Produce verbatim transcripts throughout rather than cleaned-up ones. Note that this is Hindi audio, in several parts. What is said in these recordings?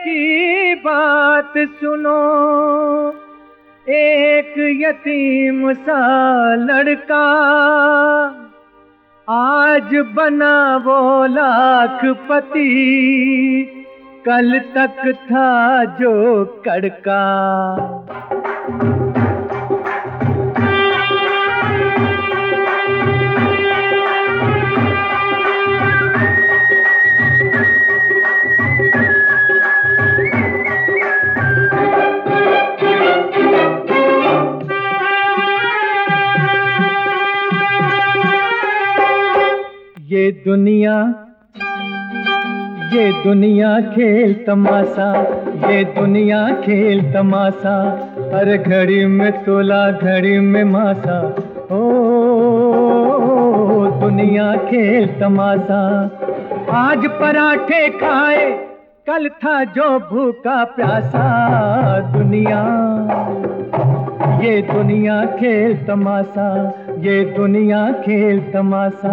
की बात सुनो, एक यतीम सा लड़का आज बना वो लाखपति, कल तक था जो कड़का। ये दुनिया ये दुनिया खेल तमाशा, ये दुनिया खेल तमाशा, हर घड़ी में तोला घड़ी में मासा। ओ दुनिया खेल तमाशा, आज पराठे खाए कल था जो भूखा प्यासा। दुनिया ये दुनिया खेल तमाशा, ये दुनिया खेल तमाशा।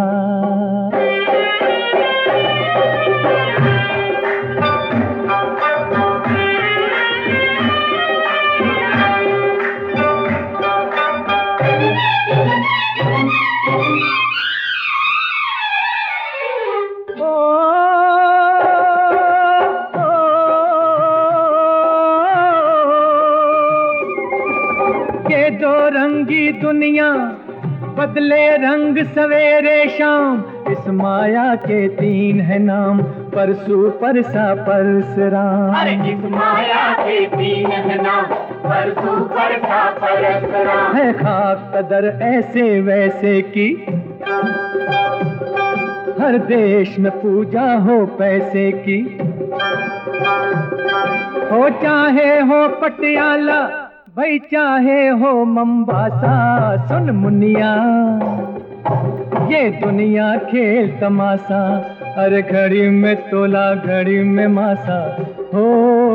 ये दो रंगी दुनिया बदले रंग सवेरे शाम, इस माया के तीन है नाम, परसू परसा परसराम। अरे इस माया के तीन है नाम, परसू परसा परसराम। है खाक कदर ऐसे वैसे की, हर देश में पूजा हो पैसे की। हो चाहे हो पटियाला भाई चाहे हो मंबासा, सुन मुनिया ये दुनिया खेल तमाशा, हर घड़ी में तोला घड़ी में मासा। हो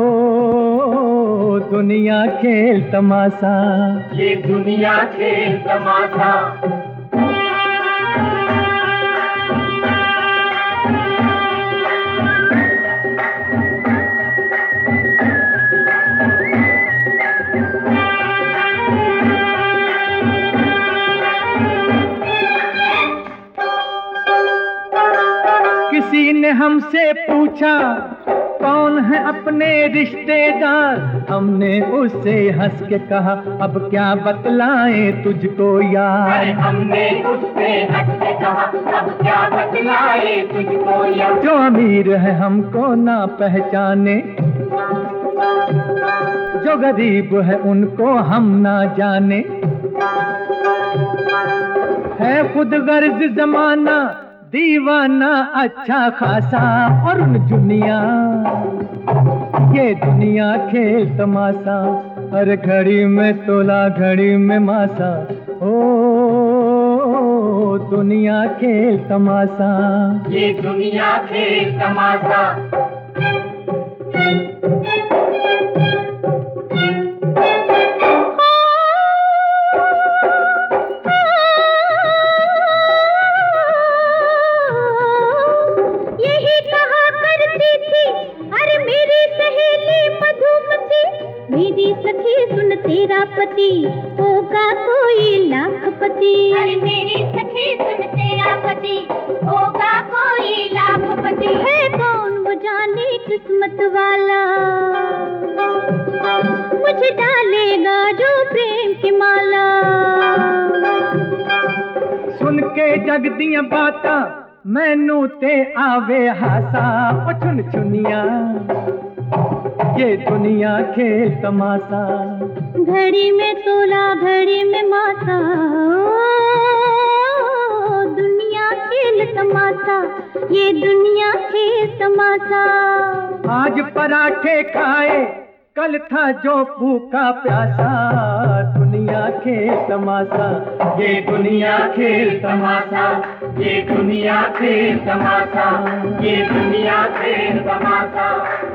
दुनिया खेल तमाशा, ये दुनिया खेल तमाशा। किसी ने हमसे पूछा कौन है अपने रिश्तेदार, हमने उससे हंस के कहा अब क्या बतलाएं तुझको यार। अरे हमने उससे हंस के कहा अब क्या बतलाएं तुझको यार। जो अमीर है हमको ना पहचाने, जो गरीब है उनको हम ना जाने। है खुद गर्ज जमाना दीवाना अच्छा खासा, और उन दुनिया ये दुनिया खेल तमाशा, हर घड़ी में तोला घड़ी में मासा। ओ दुनिया खेल तमाशा, ये दुनिया खेल तमाशा। मेरी सखी सुन तेरा पति होगा कोई लाखपति। अरे मेरी सखी सुन तेरा पति होगा कोई लाखपति। है कौन वो जाने किस्मत वाला, मुझे डालेगा जो प्रेम की माला। सुन के जग दियां बाता मैनू ते आवे हासा। ओ चुन चुनिया ये दुनिया खेल तमाशा, घड़ी में तोला घड़ी में मासा। दुनिया खेल तमाशा, ये दुनिया खेल तमाशा। आज पराठे खाए कल था जो भूखा प्यासा। दुनिया खेल तमाशा, ये दुनिया खेल तमाशा। ये दुनिया खेल तमाशा। ये दुनिया खेल तमाशा।